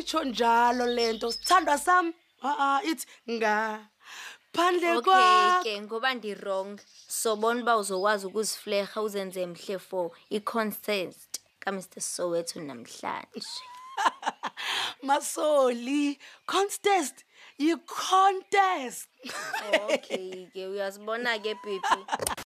ayitsho njalo lento sithandwa sami it's nga phandle Okay ke ngoba ndi-wrong sobona uba uzokwazi ukuzifleha uzenze mhle for i-contest kaMr Soweto namhlanje. Masoli contest yi-contest. Okay ke uyazibona ke baby.